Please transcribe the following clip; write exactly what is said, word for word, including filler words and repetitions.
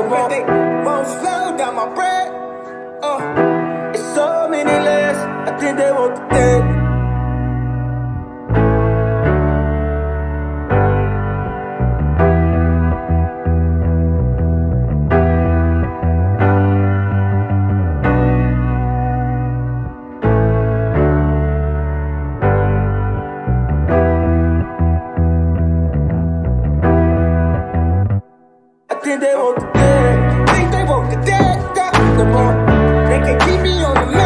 want they won't slow down my breath. Uh, it's so many layers. I think they want the dead. Think they want the dead, think they want the dead, the one. They can keep me on the map.